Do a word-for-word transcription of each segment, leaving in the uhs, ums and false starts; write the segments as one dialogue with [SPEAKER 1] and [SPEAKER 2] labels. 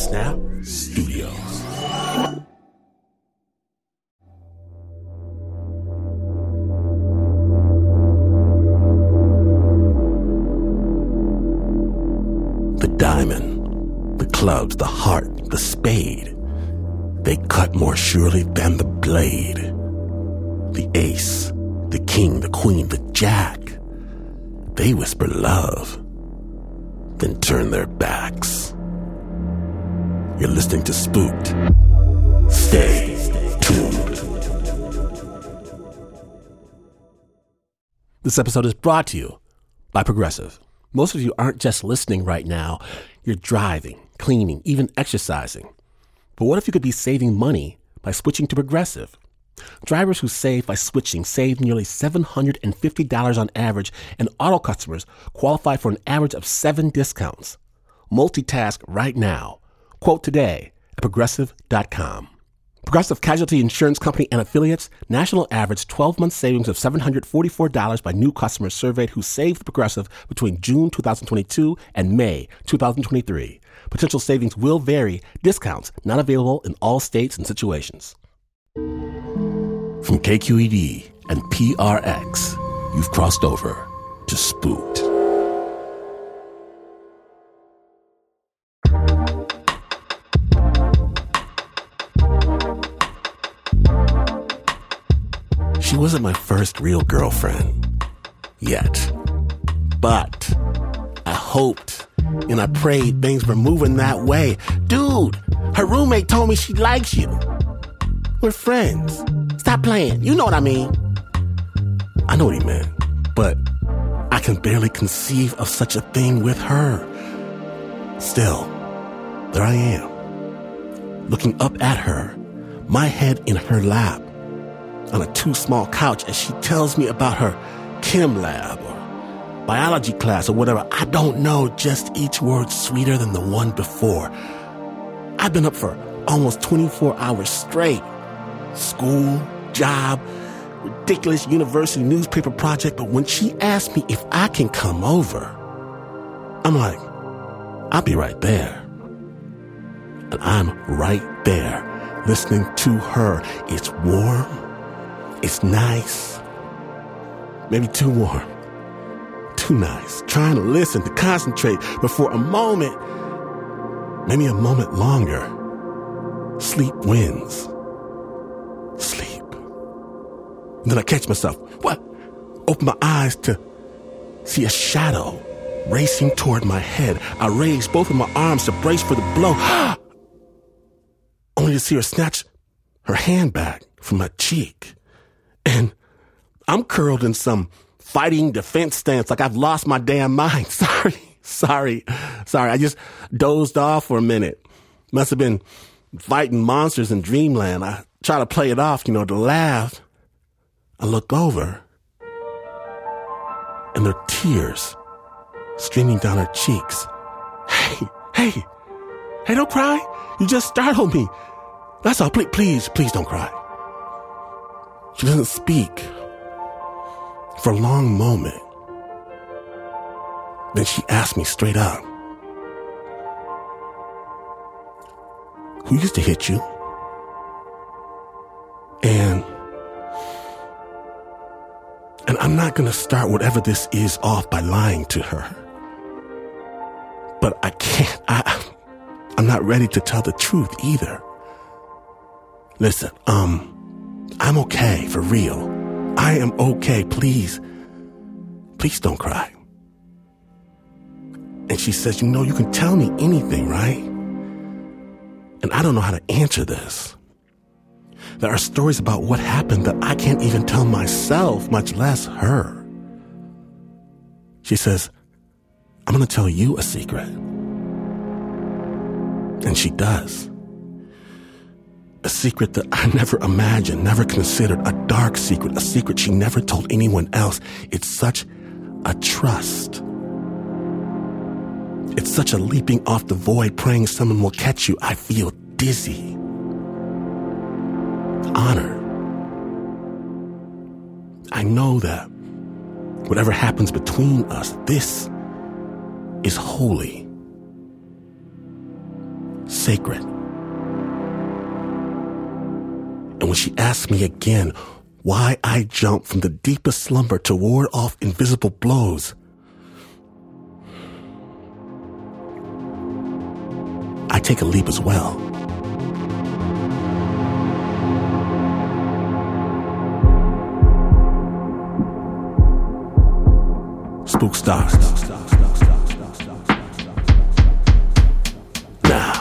[SPEAKER 1] Snap Studios. The diamond, the clubs, the heart, the spade. They cut more surely than the blade. The ace, the king, the queen, the jack. They whisper love, then turn their backs. You're listening to Spooked. Stay tuned. This episode is brought to you by Progressive. Most of you aren't just listening right now. You're driving, cleaning, even exercising. But what if you could be saving money by switching to Progressive? Drivers who save by switching save nearly seven hundred fifty dollars on average, and auto customers qualify for an average of seven discounts. Multitask right now. Quote today at Progressive dot com. Progressive Casualty Insurance Company and Affiliates, national average twelve-month savings of seven hundred forty-four dollars by new customers surveyed who saved Progressive between June twenty twenty-two and May twenty twenty-three. Potential savings will vary. Discounts not available in all states and situations. From K Q E D and P R X, you've crossed over to Spooked. She wasn't my first real girlfriend. Yet. But I hoped and I prayed things were moving that way. Dude, her roommate told me she likes you. We're friends. Stop playing. You know what I mean. I know what he meant, but I can barely conceive of such a thing with her. Still, there I am, looking up at her, my head in her lap, on a too-small couch as she tells me about her chem lab or biology class or whatever. I don't know, just each word sweeter than the one before. I've been up for almost twenty-four hours straight. School, job, ridiculous university newspaper project. But when she asked me if I can come over, I'm like, I'll be right there. And I'm right there listening to her. It's warm. It's nice. Maybe too warm. Too nice. Trying to listen, to concentrate. But for a moment, maybe a moment longer, sleep wins. Sleep. And then I catch myself. What? Open my eyes to see a shadow racing toward my head. I raise both of my arms to brace for the blow. Only to see her snatch her hand back from my cheek. And I'm curled in some fighting defense stance like I've lost my damn mind. Sorry, sorry, sorry. I just dozed off for a minute. Must have been fighting monsters in dreamland. I try to play it off, you know, to laugh. I look over, and there are tears streaming down her cheeks. Hey, hey, hey, don't cry. You just startled me. That's all. Please, please, please don't cry. She doesn't speak for a long moment. Then she asked me straight up, who used to hit you? And And I'm not going to start whatever this is off by lying to her. But I can't, I, I'm not ready to tell the truth either. Listen, um, I'm okay, for real. I am okay, please. Please don't cry. And she says, you know, you can tell me anything, right? And I don't know how to answer this. There are stories about what happened that I can't even tell myself, much less her. She says, I'm going to tell you a secret. And she does. A secret that I never imagined, never considered, a dark secret, a secret she never told anyone else. It's such a trust. It's such a leaping off the void, praying someone will catch you. I feel dizzy. Honor. I know that whatever happens between us, this is holy. sacred. And when she asked me again why I jump from the deepest slumber to ward off invisible blows, I take a leap as well. Spook stars. Now.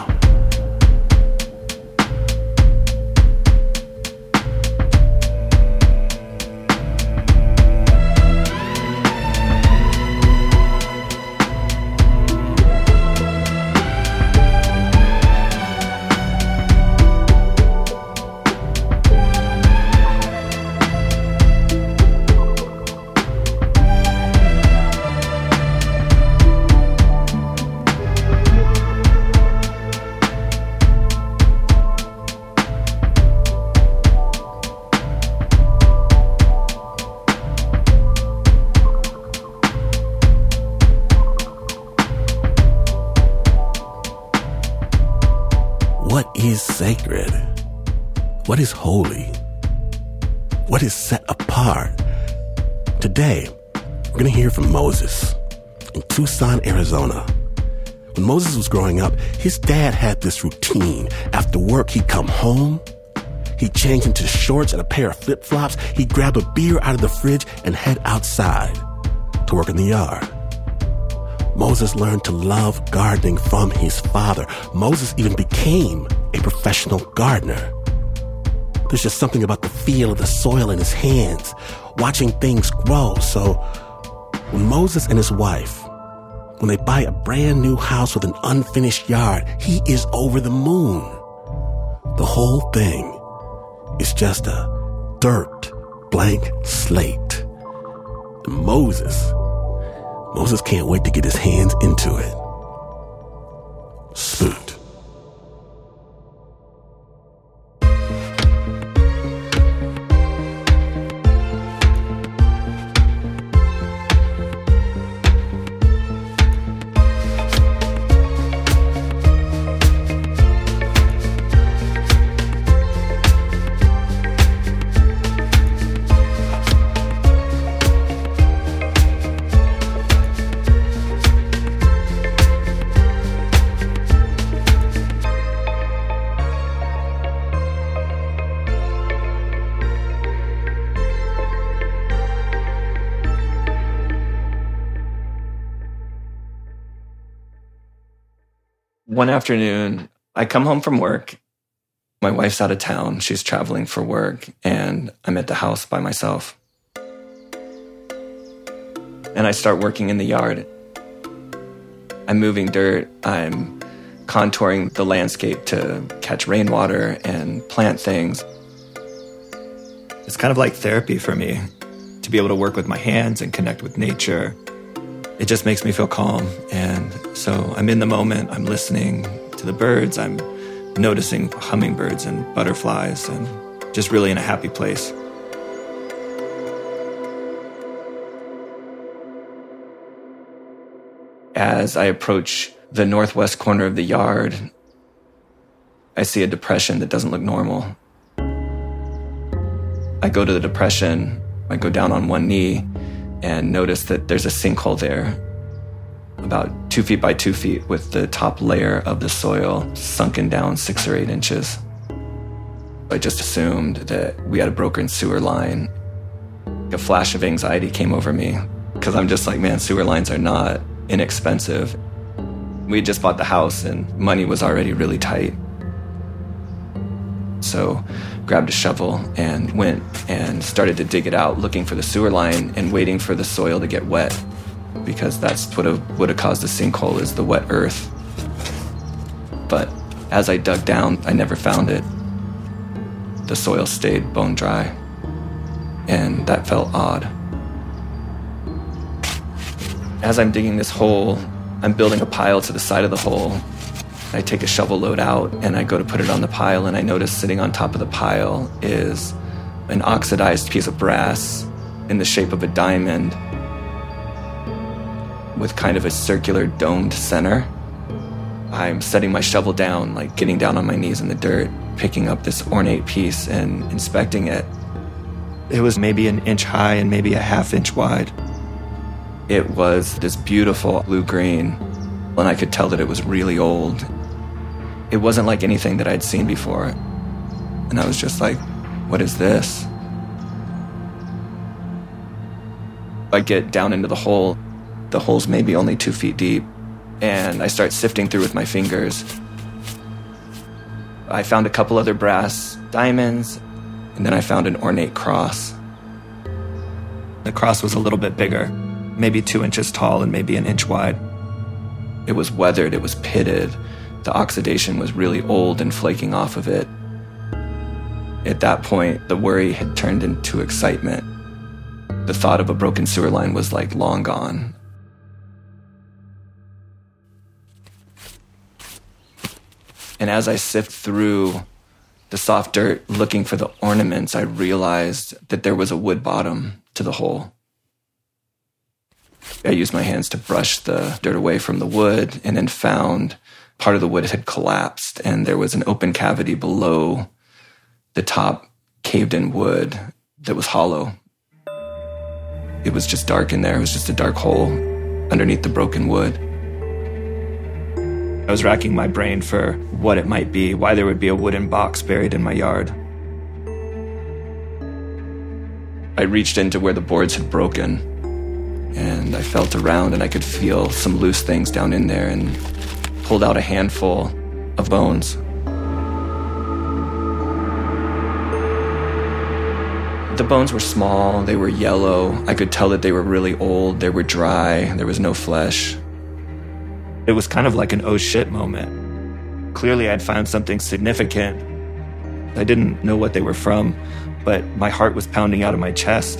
[SPEAKER 1] What is sacred? What is holy? What is set apart? Today, we're going to hear from Moses in Tucson, Arizona. When Moses was growing up, his dad had this routine. After work, he'd come home, he'd change into shorts and a pair of flip-flops, he'd grab a beer out of the fridge and head outside to work in the yard. Moses learned to love gardening from his father. Moses even became a professional gardener. There's just something about the feel of the soil in his hands, watching things grow. So when Moses and his wife, when they buy a brand new house with an unfinished yard, he is over the moon. The whole thing is just a dirt blank slate. And Moses Moses can't wait to get his hands into it. Spooked.
[SPEAKER 2] One afternoon, I come home from work. My wife's out of town. She's traveling for work, and I'm at the house by myself. And I start working in the yard. I'm moving dirt. I'm contouring the landscape to catch rainwater and plant things. It's kind of like therapy for me to be able to work with my hands and connect with nature. It just makes me feel calm. And so I'm in the moment, I'm listening to the birds, I'm noticing hummingbirds and butterflies, and just really in a happy place. As I approach the northwest corner of the yard, I see a depression that doesn't look normal. I go to the depression, I go down on one knee, and notice that there's a sinkhole there, about two feet by two feet, with the top layer of the soil sunken down six or eight inches. I just assumed that we had a broken sewer line. A flash of anxiety came over me, because I'm just like, man, sewer lines are not inexpensive. We had just bought the house, and money was already really tight. So grabbed a shovel and went and started to dig it out, looking for the sewer line and waiting for the soil to get wet, because that's what would have caused the sinkhole, is the wet earth. But as I dug down, I never found it. The soil stayed bone dry, and that felt odd. As I'm digging this hole, I'm building a pile to the side of the hole. I take a shovel load out and I go to put it on the pile, and I notice sitting on top of the pile is an oxidized piece of brass in the shape of a diamond with kind of a circular domed center. I'm setting my shovel down, like getting down on my knees in the dirt, picking up this ornate piece and inspecting it.
[SPEAKER 3] It was maybe an inch high and maybe a half inch wide.
[SPEAKER 2] It was this beautiful blue-green, and I could tell that it was really old. It wasn't like anything that I'd seen before. And I was just like, what is this? I get down into the hole. The hole's maybe only two feet deep. And I start sifting through with my fingers. I found a couple other brass diamonds, and then I found an ornate cross.
[SPEAKER 3] The cross was a little bit bigger, maybe two inches tall and maybe an inch wide.
[SPEAKER 2] It was weathered, it was pitted. The oxidation was really old and flaking off of it. At that point, the worry had turned into excitement. The thought of a broken sewer line was like long gone. And as I sift through the soft dirt looking for the ornaments, I realized that there was a wood bottom to the hole. I used my hands to brush the dirt away from the wood and then found part of the wood had collapsed and there was an open cavity below the top caved-in wood that was hollow. It was just dark in there. It was just a dark hole underneath the broken wood.
[SPEAKER 3] I was racking my brain for what it might be, why there would be a wooden box buried in my yard.
[SPEAKER 2] I reached into where the boards had broken, and I felt around and I could feel some loose things down in there and pulled out a handful of bones. The bones were small, they were yellow. I could tell that they were really old, they were dry, there was no flesh.
[SPEAKER 3] It was kind of like an oh shit moment. Clearly I'd found something significant. I didn't know what they were from, but my heart was pounding out of my chest.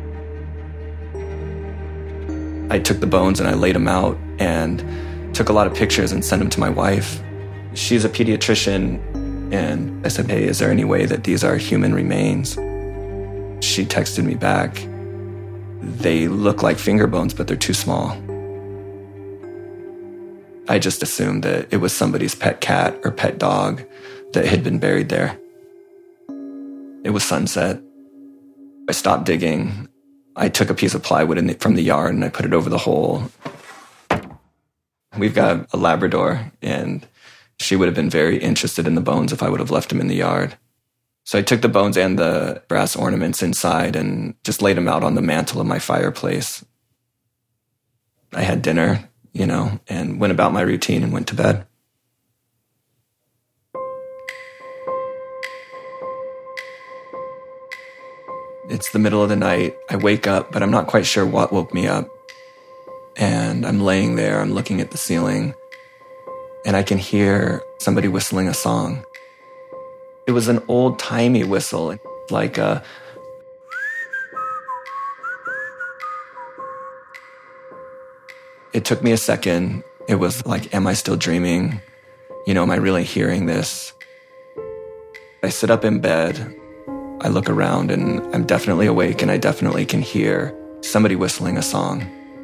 [SPEAKER 2] I took the bones and I laid them out and took a lot of pictures and sent them to my wife. She's a pediatrician, and I said, hey, is there any way that these are human remains? She texted me back, they look like finger bones, but they're too small. I just assumed that it was somebody's pet cat or pet dog that had been buried there. It was sunset. I stopped digging. I took a piece of plywood in the, from the yard and I put it over the hole. We've got a Labrador, and she would have been very interested in the bones if I would have left them in the yard. So I took the bones and the brass ornaments inside and just laid them out on the mantle of my fireplace. I had dinner, you know, and went about my routine and went to bed. It's the middle of the night. I wake up, but I'm not quite sure what woke me up. And I'm laying there, I'm looking at the ceiling, and I can hear somebody whistling a song. It was an old-timey whistle, like a... It took me a second. It was like, am I still dreaming? You know, am I really hearing this? I sit up in bed. I look around and I'm definitely awake, and I definitely can hear somebody whistling a song.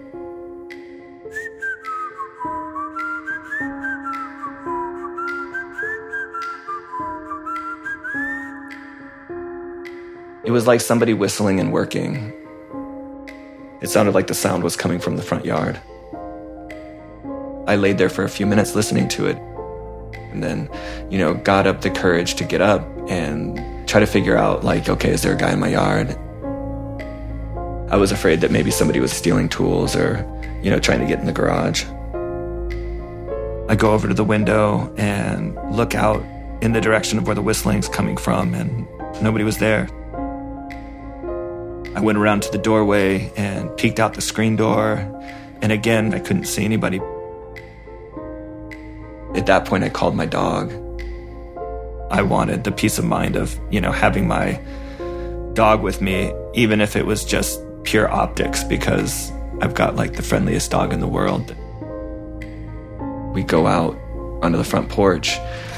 [SPEAKER 2] It was like somebody whistling and working. It sounded like the sound was coming from the front yard. I laid there for a few minutes listening to it, and then, you know, got up the courage to get up and try to figure out, like, okay, is there a guy in my yard? I was afraid that maybe somebody was stealing tools or, you know, trying to get in the garage.
[SPEAKER 3] I go over to the window and look out in the direction of where the whistling's coming from, and nobody was there. I went around to the doorway and peeked out the screen door, and again, I couldn't see anybody.
[SPEAKER 2] At that point, I called my dog.
[SPEAKER 3] I wanted the peace of mind of, you know, having my dog with me, even if it was just pure optics, because I've got like the friendliest dog in the world.
[SPEAKER 2] We go out onto the front porch,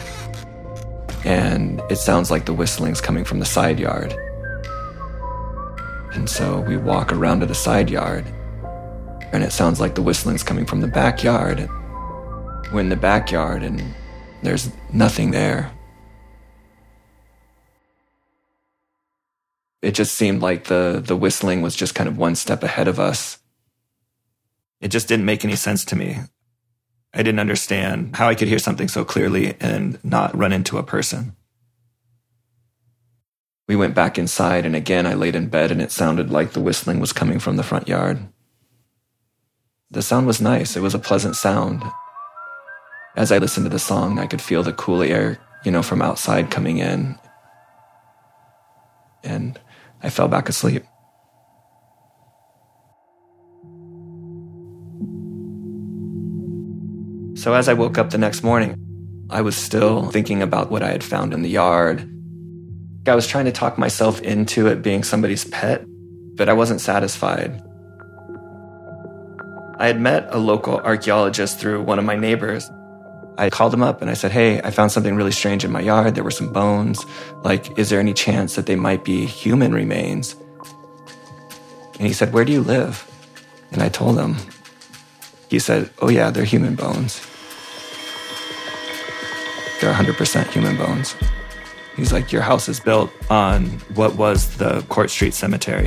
[SPEAKER 2] and it sounds like the whistling's coming from the side yard. And so we walk around to the side yard, and it sounds like the whistling's coming from the backyard. We're in the backyard and there's nothing there. It just seemed like the, the whistling was just kind of one step ahead of us.
[SPEAKER 3] It just didn't make any sense to me. I didn't understand how I could hear something so clearly and not run into a person.
[SPEAKER 2] We went back inside, and again I laid in bed, and it sounded like the whistling was coming from the front yard. The sound was nice. It was a pleasant sound. As I listened to the song, I could feel the cool air, you know, from outside coming in. And I fell back asleep. So as I woke up the next morning, I was still thinking about what I had found in the yard. I was trying to talk myself into it being somebody's pet, but I wasn't satisfied. I had met a local archaeologist through one of my neighbors. I called him up and I said, hey, I found something really strange in my yard. There were some bones. Like, is there any chance that they might be human remains? And he said, where do you live? And I told him. He said, oh yeah, they're human bones. They're one hundred percent human bones.
[SPEAKER 3] He's like, your house is built on what was the Court Street Cemetery.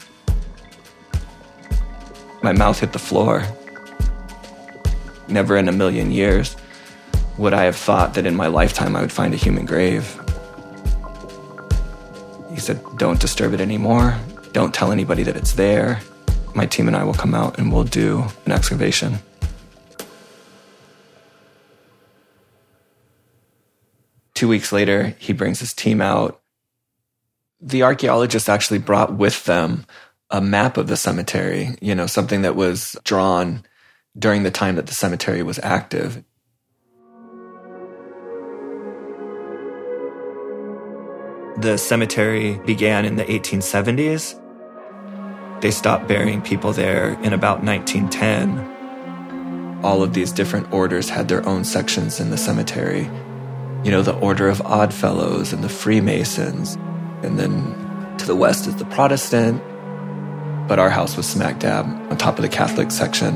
[SPEAKER 2] My mouth hit the floor. Never in a million years would I have thought that in my lifetime I would find a human grave. He said, don't disturb it anymore. Don't tell anybody that it's there. My team and I will come out and we'll do an excavation. Two weeks later, he brings his team out. The archaeologists actually brought with them a map of the cemetery, you know, something that was drawn during the time that the cemetery was active.
[SPEAKER 3] The cemetery began in the eighteen seventies. They stopped burying people there in about nineteen ten.
[SPEAKER 2] All of these different orders had their own sections in the cemetery. You know, the Order of Oddfellows and the Freemasons. And then to the west is the Protestant. But our house was smack dab on top of the Catholic section.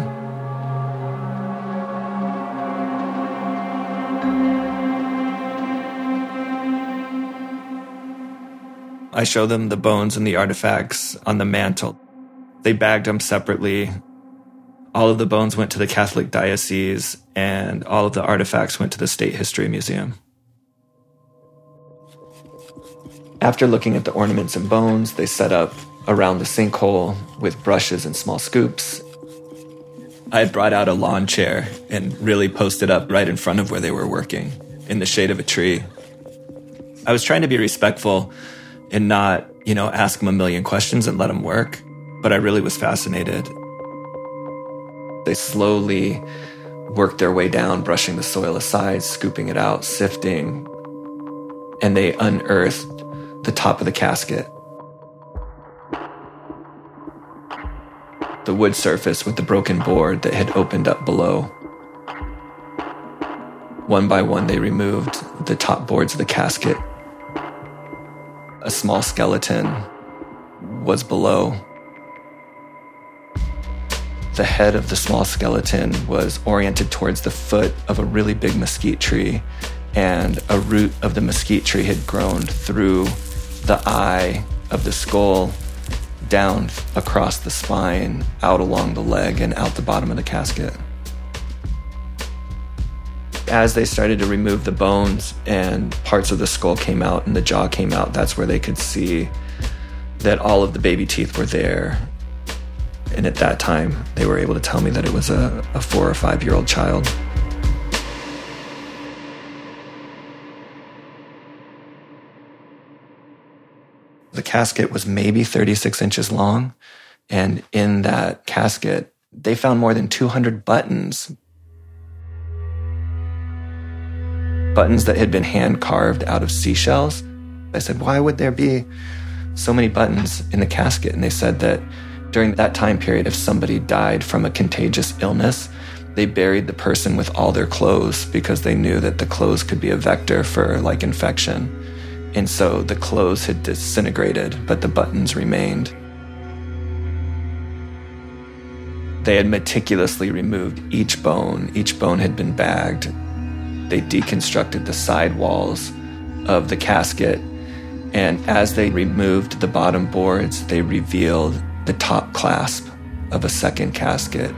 [SPEAKER 3] I show them the bones and the artifacts on the mantle. They bagged them separately. All of the bones went to the Catholic diocese, and all of the artifacts went to the State History Museum.
[SPEAKER 2] After looking at the ornaments and bones, they set up around the sinkhole with brushes and small scoops.
[SPEAKER 3] I had brought out a lawn chair and really posted up right in front of where they were working, in the shade of a tree. I was trying to be respectful and not, you know, ask them a million questions and let them work, but I really was fascinated.
[SPEAKER 2] They slowly worked their way down, brushing the soil aside, scooping it out, sifting, and they unearthed the top of the casket. The wood surface with the broken board that had opened up below. One by one, they removed the top boards of the casket. A small skeleton was below. The head of the small skeleton was oriented towards the foot of a really big mesquite tree, and a root of the mesquite tree had grown through the eye of the skull, down across the spine, out along the leg, and out the bottom of the casket. As they started to remove the bones and parts of the skull came out and the jaw came out, that's where they could see that all of the baby teeth were there. And at that time, they were able to tell me that it was a, a four or five-year-old child. The casket was maybe thirty-six inches long, and in that casket, they found more than two hundred buttons. Buttons that had been hand-carved out of seashells. I said, why would there be so many buttons in the casket? And they said that during that time period, if somebody died from a contagious illness, they buried the person with all their clothes because they knew that the clothes could be a vector for, like, infection. And so the clothes had disintegrated, but the buttons remained. They had meticulously removed each bone. Each bone had been bagged. They deconstructed the side walls of the casket. And as they removed the bottom boards, they revealed the top clasp of a second casket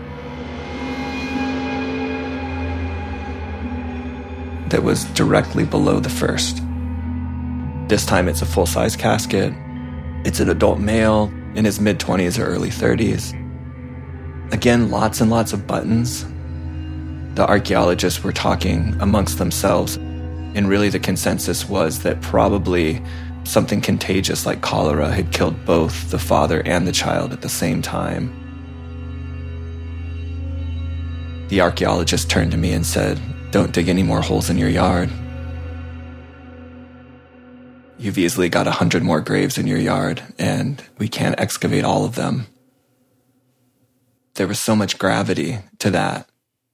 [SPEAKER 2] that was directly below the first. This time it's a full-size casket. It's an adult male in his mid-twenties or early thirties. Again, lots and lots of buttons. The archaeologists were talking amongst themselves, and really the consensus was that probably something contagious like cholera had killed both the father and the child at the same time. The archaeologist turned to me and said, "Don't dig any more holes in your yard. You've easily got a hundred more graves in your yard, and we can't excavate all of them." There was so much gravity to that.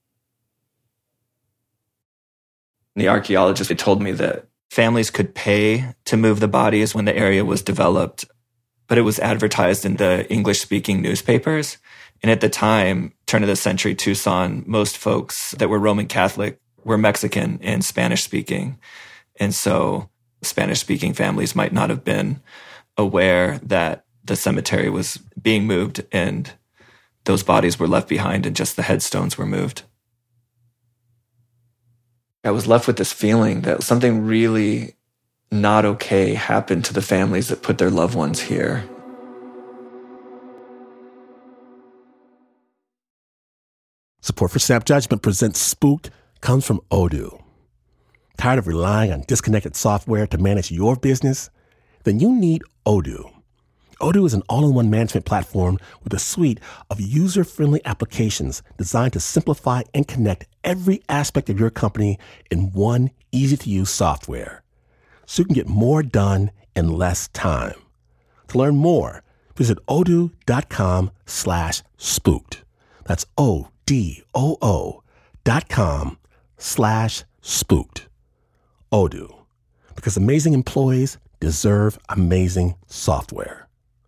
[SPEAKER 2] The archaeologist had told me that families could pay to move the bodies when the area was developed, but it was advertised in the English-speaking newspapers. And at the time, turn of the century Tucson, most folks that were Roman Catholic were Mexican and Spanish-speaking. And so Spanish-speaking families might not have been aware that the cemetery was being moved and those bodies were left behind and just the headstones were moved. I was left with this feeling that something really not okay happened to the families that put their loved ones here.
[SPEAKER 1] Support for Snap Judgment presents Spooked comes from Odoo. Tired of relying on disconnected software to manage your business? Then you need Odoo. Odoo is an all-in-one management platform with a suite of user-friendly applications designed to simplify and connect every aspect of your company in one easy-to-use software, so you can get more done in less time. To learn more, visit odoo.com slash spooked. That's O-D-O-O dot com slash spooked. Odoo, because amazing employees deserve amazing software.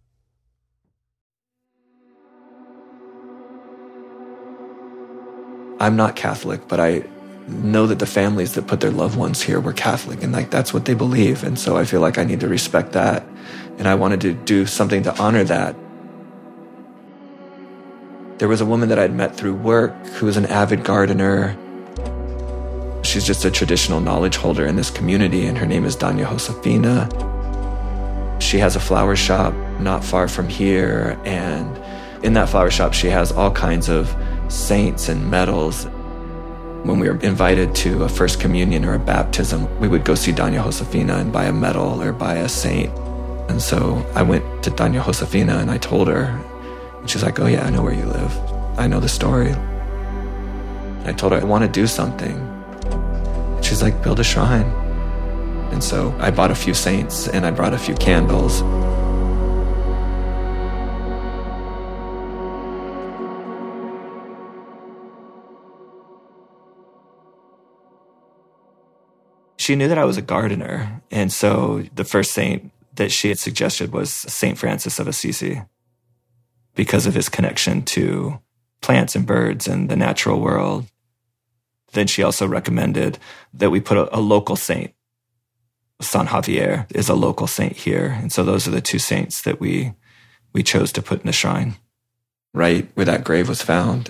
[SPEAKER 2] I'm not Catholic, but I know that the families that put their loved ones here were Catholic, and like that's what they believe. And so I feel like I need to respect that. And I wanted to do something to honor that. There was a woman that I'd met through work who was an avid gardener. She's just a traditional knowledge holder in this community, and her name is Doña Josefina. She has a flower shop not far from here, and in that flower shop she has all kinds of saints and medals. When we were invited to a first communion or a baptism, we would go see Doña Josefina and buy a medal or buy a saint. And so I went to Doña Josefina and I told her, and she's like, "Oh yeah, I know where you live. I know the story." And I told her, "I want to do something." And she's like, "Build a shrine." And so I bought a few saints and I brought a few candles. She knew that I was a gardener, and so the first saint that she had suggested was Saint Francis of Assisi because of his connection to plants and birds and the natural world. Then she also recommended that we put a, a local saint. San Javier is a local saint here, and so those are the two saints that we we chose to put in the shrine, right where that grave was found.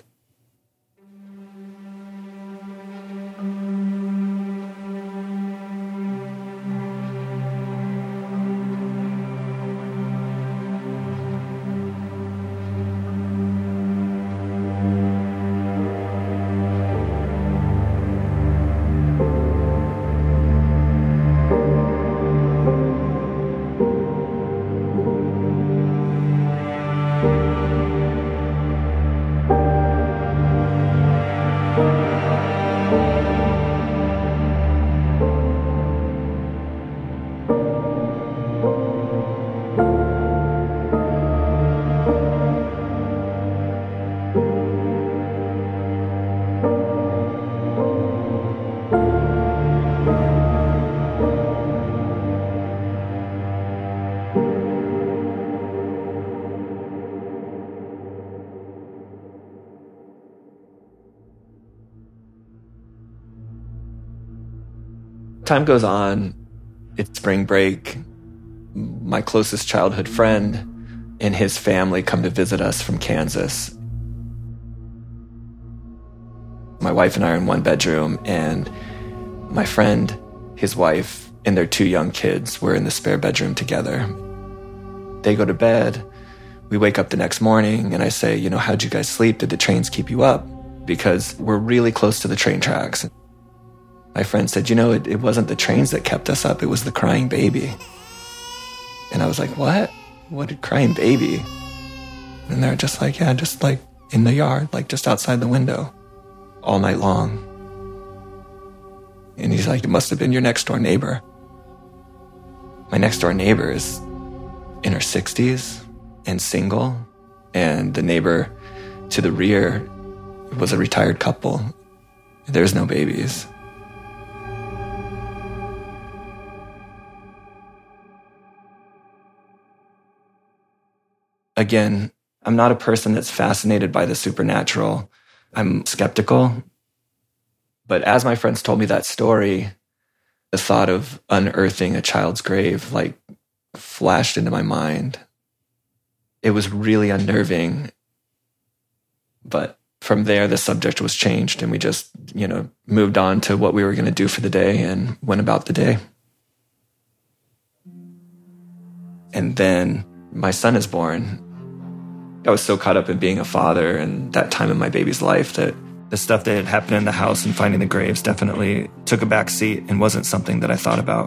[SPEAKER 2] Time goes on. It's spring break. My closest childhood friend and his family come to visit us from Kansas. My wife and I are in one bedroom, and my friend, his wife, and their two young kids were in the spare bedroom together. They go to bed. We wake up the next morning, and I say, you know, how'd you guys sleep? Did the trains keep you up? Because we're really close to the train tracks. My friend said, you know, it, it wasn't the trains that kept us up. It was the crying baby. And I was like, what? What a crying baby? And they're just like, yeah, just like in the yard, like just outside the window all night long. And he's like, it must have been your next door neighbor. My next door neighbor is in her sixties and single. And the neighbor to the rear was a retired couple. There's no babies. Again, I'm not a person that's fascinated by the supernatural. I'm skeptical. But as my friends told me that story, the thought of unearthing a child's grave like flashed into my mind. It was really unnerving. But from there, the subject was changed, and we just, you know, moved on to what we were going to do for the day and went about the day. And then my son is born. I was so caught up in being a father and that time in my baby's life that the stuff that had happened in the house and finding the graves definitely took a back seat and wasn't something that I thought about.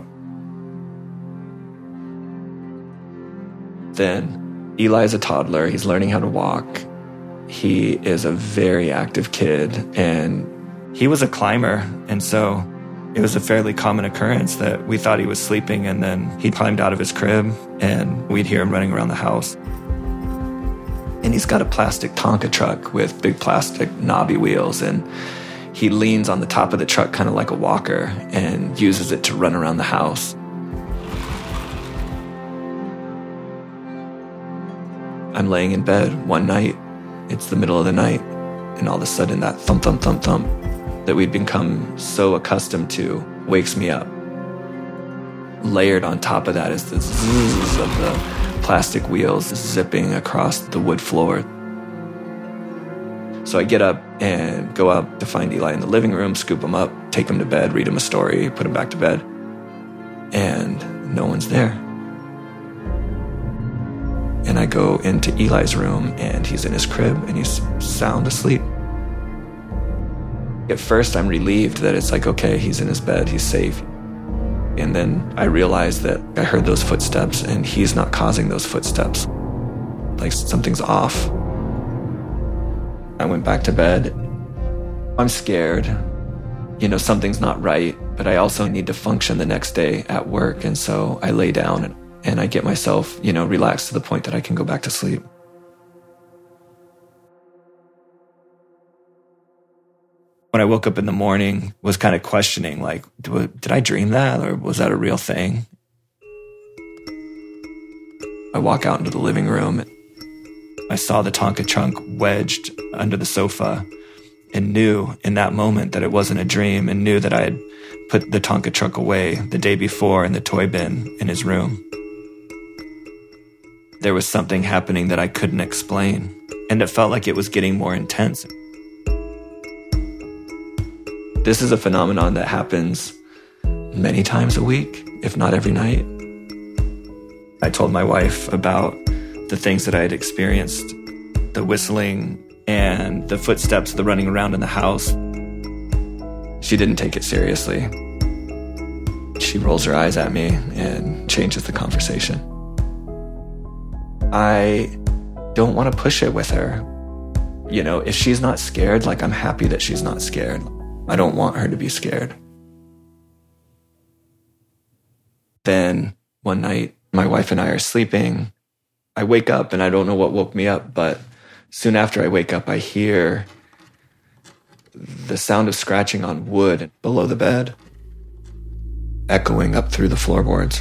[SPEAKER 2] Then Eli's a toddler. He's learning how to walk. He is a very active kid, and he was a climber. And so it was a fairly common occurrence that we thought he was sleeping, and then he climbed out of his crib and we'd hear him running around the house. And he's got a plastic Tonka truck with big plastic knobby wheels, and he leans on the top of the truck kind of like a walker and uses it to run around the house. I'm laying in bed one night. It's the middle of the night, and all of a sudden that thump, thump, thump, thump that we'd become so accustomed to wakes me up. Layered on top of that is the zzz of the plastic wheels zipping across the wood floor. So I get up and go up to find Eli in the living room, scoop him up, take him to bed, read him a story, put him back to bed. And no one's there. And I go into Eli's room, and he's in his crib, and he's sound asleep. At first, I'm relieved that it's like, okay, he's in his bed, he's safe. And then I realized that I heard those footsteps, and he's not causing those footsteps. Like something's off. I went back to bed. I'm scared. You know, something's not right, but I also need to function the next day at work. And so I lay down and, and I get myself, you know, relaxed to the point that I can go back to sleep. When I woke up in the morning, was kind of questioning, like, did I dream that, or was that a real thing? I walk out into the living room. I saw the Tonka trunk wedged under the sofa and knew in that moment that it wasn't a dream, and knew that I had put the Tonka trunk away the day before in the toy bin in his room. There was something happening that I couldn't explain, and it felt like it was getting more intense. This is a phenomenon that happens many times a week, if not every night. I told my wife about the things that I had experienced, the whistling and the footsteps, the running around in the house. She didn't take it seriously. She rolls her eyes at me and changes the conversation. I don't want to push it with her. You know, if she's not scared, like, I'm happy that she's not scared. I don't want her to be scared. Then one night, my wife and I are sleeping. I wake up, and I don't know what woke me up, but soon after I wake up, I hear the sound of scratching on wood below the bed, echoing up through the floorboards.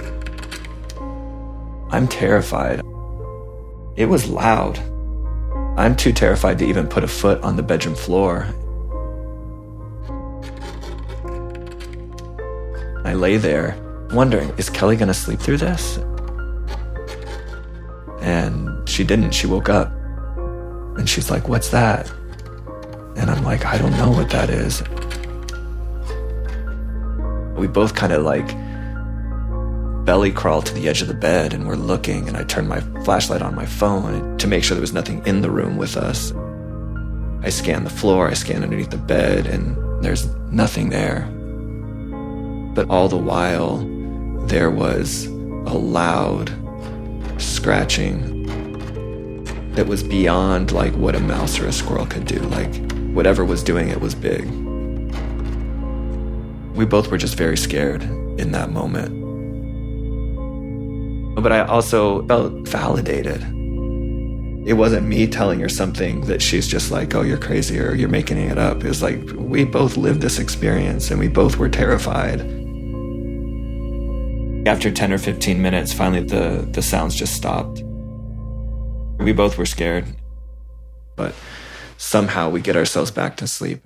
[SPEAKER 2] I'm terrified. It was loud. I'm too terrified to even put a foot on the bedroom floor. I lay there wondering, is Kelly gonna sleep through this? And she didn't. She woke up and she's like, what's that? And I'm like, I don't know what that is. We both kind of like belly crawl to the edge of the bed and we're looking, and I turned my flashlight on my phone to make sure there was nothing in the room with us. I scan the floor, I scan underneath the bed, and there's nothing there. But all the while, there was a loud scratching that was beyond like what a mouse or a squirrel could do. Like whatever was doing it was big. We both were just very scared in that moment. But I also felt validated. It wasn't me telling her something that she's just like, oh, you're crazy or you're making it up. It was like, we both lived this experience and we both were terrified. After ten or fifteen minutes, finally the, the sounds just stopped. We both were scared, but somehow we get ourselves back to sleep.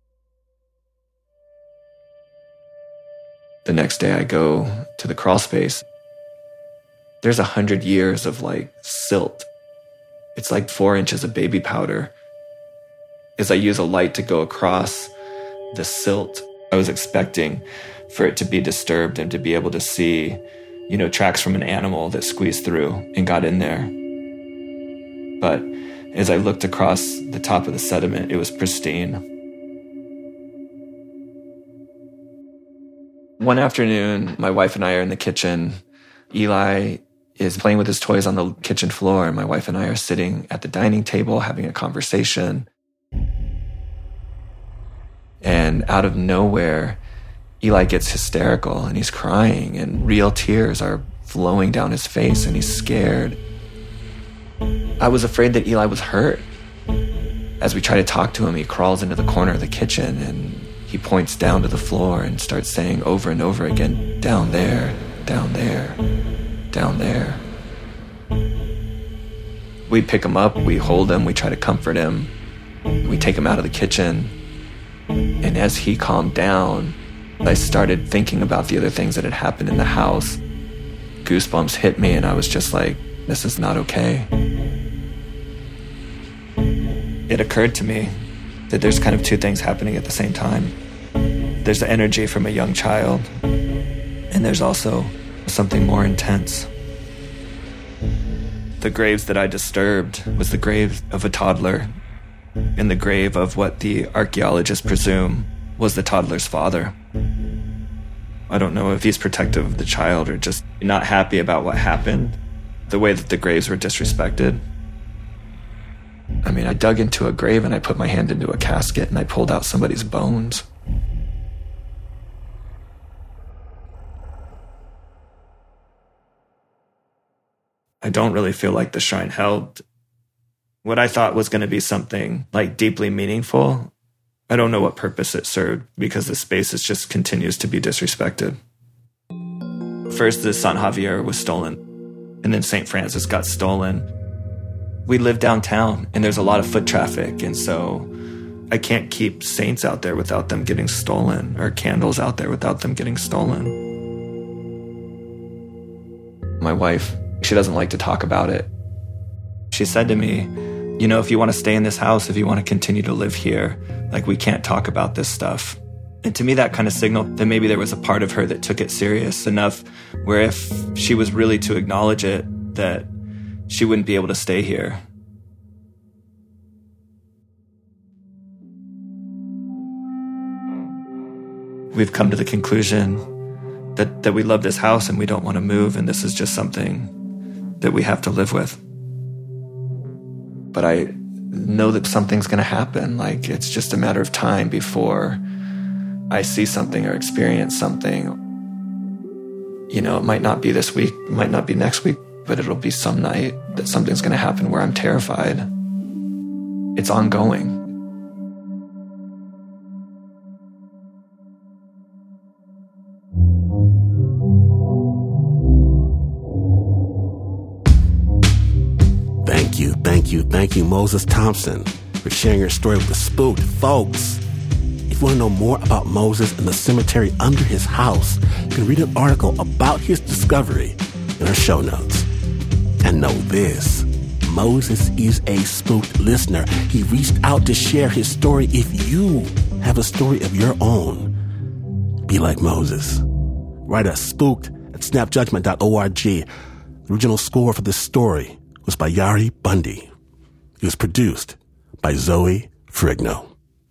[SPEAKER 2] The next day I go to the crawl space. There's a hundred years of like silt. It's like four inches of baby powder. As I use a light to go across the silt, I was expecting for it to be disturbed and to be able to see, you know, tracks from an animal that squeezed through and got in there. But as I looked across the top of the sediment, it was pristine. One afternoon, my wife and I are in the kitchen. Eli is playing with his toys on the kitchen floor, and my wife and I are sitting at the dining table having a conversation. And out of nowhere, Eli gets hysterical and he's crying and real tears are flowing down his face and he's scared. I was afraid that Eli was hurt. As we try to talk to him, he crawls into the corner of the kitchen and he points down to the floor and starts saying over and over again, down there, down there, down there. We pick him up, we hold him, we try to comfort him. We take him out of the kitchen. And as he calmed down, I started thinking about the other things that had happened in the house. Goosebumps hit me and I was just like, this is not okay. It occurred to me that there's kind of two things happening at the same time. There's the energy from a young child, and there's also something more intense. The graves that I disturbed was the grave of a toddler, and the grave of what the archaeologists presume was the toddler's father. I don't know if he's protective of the child or just not happy about what happened, the way that the graves were disrespected. I mean, I dug into a grave and I put my hand into a casket and I pulled out somebody's bones. I don't really feel like the shrine held what I thought was going to be something like deeply meaningful. I don't know what purpose it served because the space is just continues to be disrespected. First, the San Javier was stolen, and then Saint Francis got stolen. We live downtown, and there's a lot of foot traffic, and so I can't keep saints out there without them getting stolen, or candles out there without them getting stolen. My wife, she doesn't like to talk about it. She said to me, you know, if you want to stay in this house, if you want to continue to live here, like, we can't talk about this stuff. And to me, that kind of signaled that maybe there was a part of her that took it serious enough where if she was really to acknowledge it, that she wouldn't be able to stay here. We've come to the conclusion that, that we love this house and we don't want to move, and this is just something that we have to live with. But I know that something's going to happen. Like, it's just a matter of time before I see something or experience something. You know, it might not be this week, it might not be next week, but it'll be some night that something's going to happen where I'm terrified. It's ongoing.
[SPEAKER 1] Thank you, thank Thank you, thank you, Moses Thompson, for sharing your story with The Spooked. Folks, if you want to know more about Moses and the cemetery under his house, you can read an article about his discovery in our show notes. And know this, Moses is a Spooked listener. He reached out to share his story. If you have a story of your own, be like Moses. Write us spooked at snap judgment dot org. The original score for this story was by Yari Bundy. It was produced by Zoe Frigno.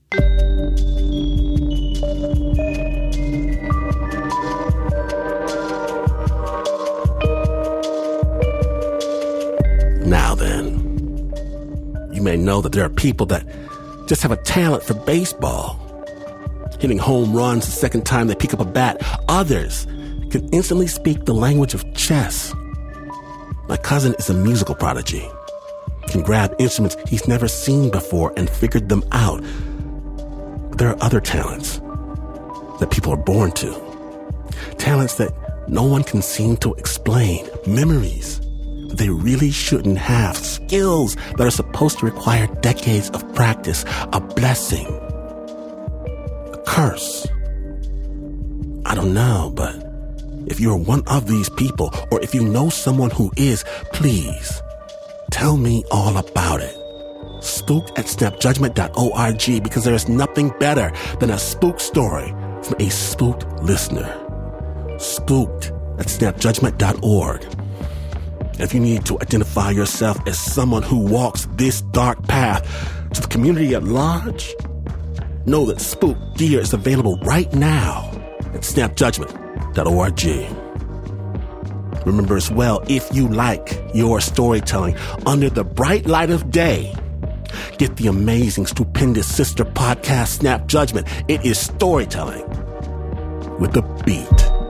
[SPEAKER 1] Now then, you may know that there are people that just have a talent for baseball, hitting home runs the second time they pick up a bat. Others can instantly speak the language of chess. My cousin is a musical prodigy, can grab instruments he's never seen before and figured them out. But there are other talents that people are born to, talents that no one can seem to explain, memories that they really shouldn't have, skills that are supposed to require decades of practice, a blessing, a curse. I don't know, but if you're one of these people, or if you know someone who is, please tell me all about it. Spooked at snap judgment dot org, because there is nothing better than a spook story from a spooked listener. Spooked at snap judgment dot org. If you need to identify yourself as someone who walks this dark path to the community at large, know that Spook gear is available right now at snap judgment dot org. Remember as well, if you like your storytelling under the bright light of day, get the amazing, stupendous sister podcast, Snap Judgment. It is storytelling with a beat.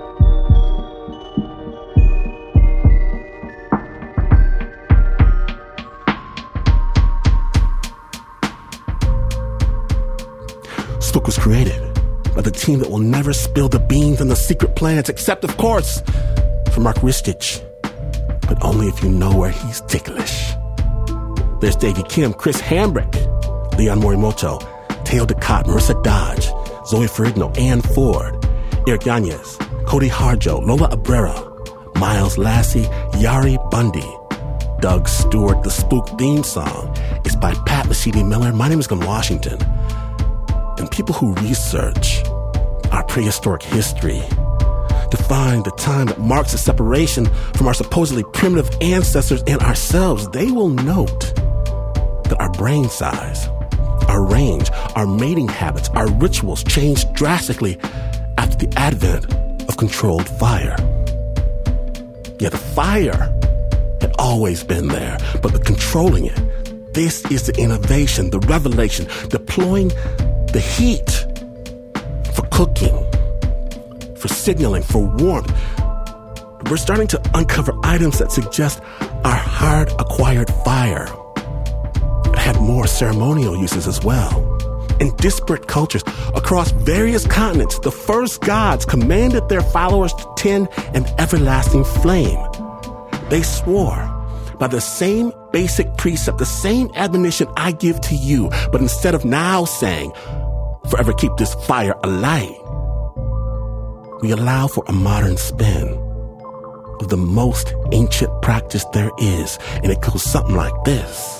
[SPEAKER 1] Spook was created by the team that will never spill the beans on the secret plans, except, of course, for Mark Ristich. But only if you know where he's ticklish. There's Davey Kim, Chris Hambrick, Leon Morimoto, Teo DeCott, Marissa Dodge, Zoe Ferrigno, Ann Ford, Eric Yanez, Cody Harjo, Lola Abrera, Miles Lassie, Yari Bundy, Doug Stewart. The Spook theme song is by Pat Mesiti-Miller. My name is Glenn Washington. And people who research our prehistoric history to find the time that marks the separation from our supposedly primitive ancestors and ourselves, they will note that our brain size, our range, our mating habits, our rituals changed drastically after the advent of controlled fire. Yeah, the fire had always been there, but the controlling it, this is the innovation, the revelation, deploying the heat for cooking, for signaling, for warmth. We're starting to uncover items that suggest our hard-acquired fire had more ceremonial uses as well. In disparate cultures across various continents, the first gods commanded their followers to tend an everlasting flame. They swore by the same basic precept, the same admonition I give to you, but instead of now saying, forever keep this fire alight, we allow for a modern spin of the most ancient practice there is, and it goes something like this.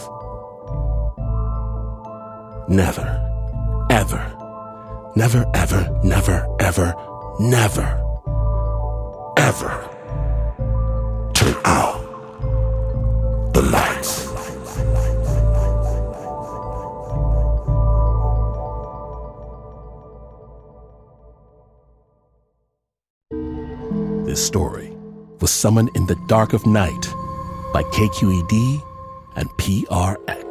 [SPEAKER 1] Never, ever, never, ever, never, ever, never, ever turn out the lights. This story was Summoned in the Dark of Night by K Q E D and P R X.